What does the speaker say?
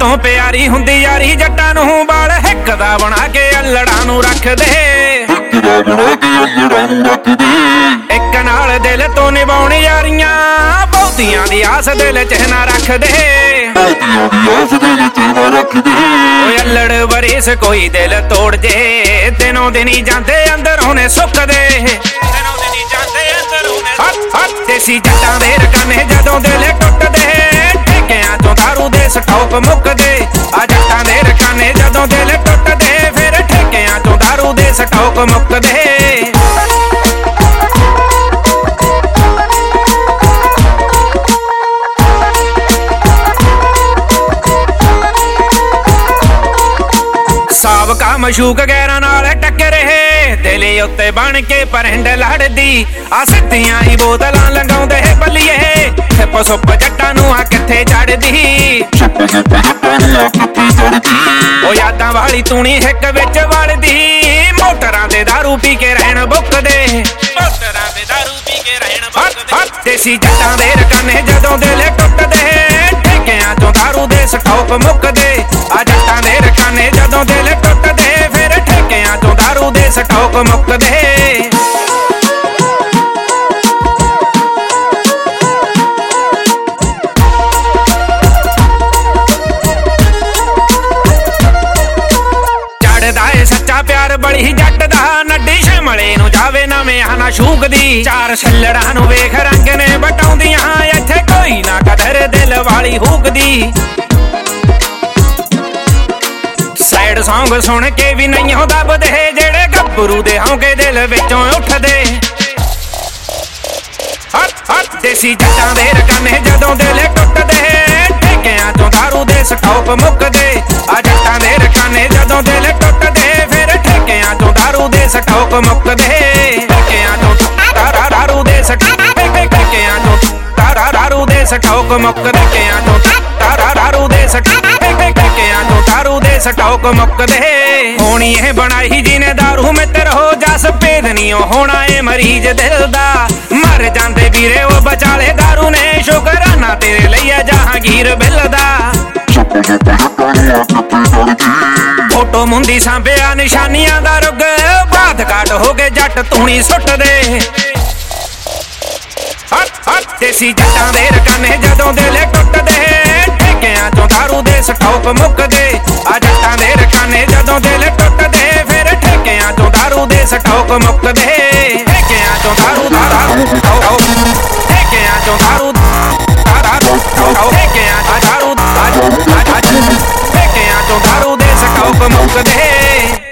ਤੋਂ ਪਿਆਰੀ ਹੁੰਦੀ ਯਾਰੀ ਜੱਟਾਂ ਨੂੰ ਬਾਲ ਹਿੱਕ ਦਾ ਬਣਾ ਕੇ ਅਲੜਾਂ ਨੂੰ ਰੱਖਦੇ ਇੱਕ ਨਾਲ ਦਿਲ ਤੋਂ ਨਿਭਾਉਣ ਯਾਰੀਆਂ ਬਹੁਤੀਆਂ ਦੀ ਆਸ ਦਿਲ ਚ ਨਾ ਰੱਖਦੇ ਓਏ ਅਲੜ ਵਰੇਸ ਕੋਈ ਦਿਲ ਤੋੜ ਜੇ ਦਿਨੋਂ ਦਿਨੀ ਜਾਂਦੇ ਅੰਦਰ ਹੋਣੇ ਸੁੱਕਦੇ ਦਿਨੋਂ ਦਿਨੀ ਜਾਂਦੇ ਅੰਦਰ ਹੋਣੇ ਦੇਸੀ ਜੱਟਾਂ ਦੇ ਰਕਾਨੇ ਜਦੋਂ ਦਿਲ ਟੁੱਟਦੇ ਠੇਕਿਆਂ ਚੋਂ ਦਾਰੂ ਦੇ ਸਟਾਕ ਮੁੱਕਦੇ ਆ ਜੱਟਾਂ ਦੇ ਰਕਾਨੇ ਜਦੋਂ ਦਿਲ ਟੁੱਟਦੇ ਫਿਰ ਠੇਕਿਆਂ ਚੋਂ ਦਾਰੂ ਦੇ ਸਟਾਕ ਮੁੱਕਦੇ ਸਾਬਕਾ ਮਸ਼ੂਕ ਗੈਰਾਂ ਨਾਲ ਟੱਕਰੇ ਦਿਲ ਉੱਤੇ ਬਣ ਕੇ ਪਰਹਿੰਡ ਲੜਦੀ ਆ ਸਿੱਧੀਆਂ ਹੀ ਬੋਤਲਾਂ ਲੰਗਾਉਂਦੇ ਬੱਲੀਏ ਹਿੱਪ ਸੁੱਪ ਜੱਟਾਂ ਨੂੰ ਆ ਕਿੱਥੇ ਚੜਦੀ ਉਹ ਯਾਦਾਂ ਵਾਲੀ ਤੂਣੀ ਹਿੱਕ ਵਿੱਚ ਵੜਦੀ ਮੋਟਰਾਂ ਦੇ ਦਾਰੂ ਪੀ ਕੇ ਰਹਿਣ ਬੁੱਕਦੇ ਮੋਟਰਾਂ ਦੇ ਦਾਰੂ ਪੀ ਕੇ ਰਹਿਣ ਬੁੱਕਦੇ ਦੇਸੀ ਜੱਟਾਂ ਦੇ ਰਕਾਨੇ ਜਦੋਂ ਦਿਲ ਟੁੱਟਦੇ ਠੇਕਿਆਂ ਚੋਂ ਦਾਰੂ ਦੇ ਸਟਾਕ ਮੁੱਕਦੇ ਆ ਜੱਟਾਂ ਦੇ ਰਕਾਨੇ ਜਦੋਂ ਦਿਲ ਟੁੱਟਦੇ ਫਿਰ ਠੇਕਿਆਂ ਚੋਂ ਦਾਰੂ ਦੇ ਸਟਾਕ ਮੁੱਕਦੇ ਚੜਦਾ ਏ ਸੱਚਾ ਪਿਆਰ ਬੜੀ ਜੱਟ ਦਾ ਨੱਡੀ ਸ਼ਮਲੇ ਨੂੰ ਜਾਵੇ ਨਵੇਂ ਆਣਾ ਸ਼ੂਕਦੀ ਚਾਰ ਛੱਲੜਾਂ ਨੂੰ ਵੇਖ ਰੰਗ ਨੇ ਬਟਾਉਂਦੀਆਂ ਇੱਥੇ ਕੋਈ ਨਾ ਕਦਰ ਦਿਲ ਵਾਲੀ ਹੂਕਦੀ ਸੈਡ ਸੌਂਗ ਸੁਣ ਕੇ ਵੀ ਨਹੀਂ ਦੱਬਦੇ ਜਿਹੜੇ ਗੱਭਰੂ ਦੇ ਹੌਂਕੇ ਦਿਲ ਵਿੱਚੋਂ ਉੱਠਦੇ ਦੇਸੀ ਜੱਟਾਂ ਦੇ ਰਕਾਨੇ ਜਦੋਂ ਦਿਲ ਟੁੱਟਦੇ ਠੇਕਿਆਂ ਚੋਂ ਦਾਰੂ ਦੇ ਸਟਾਕ ਮੁੱਕਦੇ ਆ ਜੱਟਾਂ ਦੇ ਰਕਾਨੇ ਜਦੋਂ ਦਿਲ ਟੁੱਟਦੇ ਫਿਰ ਠੇਕਿਆਂ ਚੋਂ ਦਾਰੂ ਦੇ ਸਟਾਕ ਮੁੱਕਦੇ ਠੇਕਿਆਂ ਚੋਂ ਦਾਰੂ ਦੇ ਠੇਕਿਆਂ ਚੋਂ ਦਾਰੂ ਦੇ ਸਟਾਕ ਮੁੱਕਦੇ ਠੇਕਿਆਂ ਚੋਂ ਦਾਰੂ ਦੇ ਠੇਕਿਆਂ ਚੋਂ ਦਾਰੂ ਦੇ ਸਟਾਕ ਮੁੱਕਦੇ ਹੋਣੀ ਇਹ ਬਣਾਈ ਜਿਹਨੇ ਦਾਰੂ ਮਿੱਤਰ ਹੋ ਜਸ ਭੇਦ ਨਹੀਂ ਹੋਣਾ ਏ ਮਰੀਜ਼ ਦਿਲ ਦਾ ਮਰ ਜਾਂਦੇ ਵੀਰੇ ਉਹ ਬਚਾਲੇ ਦਾਰੂ ਨੇ ਸ਼ੁਕਰਾਨਾ ਤੇਰੇ ਲਈ ਜਹਾਂਗੀਰ ਬਿੱਲ ਦਾ ਫੋਟੋ ਮੁੰਦੀ ਸਾਂਭਿਆ ਨਿਸ਼ਾਨੀਆਂ ਦਾ ਰੁੱਗ ਬਾਤ ਘਾਟ ਹੋ ਗਏ ਜੱਟ ਤੂਣੀ ਸੁੱਟਦੇ ਦੇਸੀ ਜੱਟਾਂ ਦੇ ਰਕਾਨੇ ਜਦੋਂ ਦਿਲ ਟੁੱਟਦੇ ਠੇਕਿਆਂ ਚੋਂ ਦਾਰੂ ਦੇ ਸਟਾਕ ਮੁੱਕਦੇ ਆ ਜੱਟਾਂ ਦੇ ਰਕਾਨੇ ਜਦੋਂ ਦਿਲ ਟੁੱਟਦੇ ਫਿਰ ਠੇਕਿਆਂ ਚੋਂ ਦਾਰੂ ਦੇ ਸਟਾਕ ਮੁੱਕਦੇ ਠੇਕਿਆਂ ਚੋਂ ਦਾਰੂ ਠੇਕਿਆਂ ਚੋਂ ਦਾਰੂ ਠੇਕਿਆਂ ਚੋਂ ਦਾਰੂ ਦੇ ਸਟਾਕ ਮੁੱਕਦੇ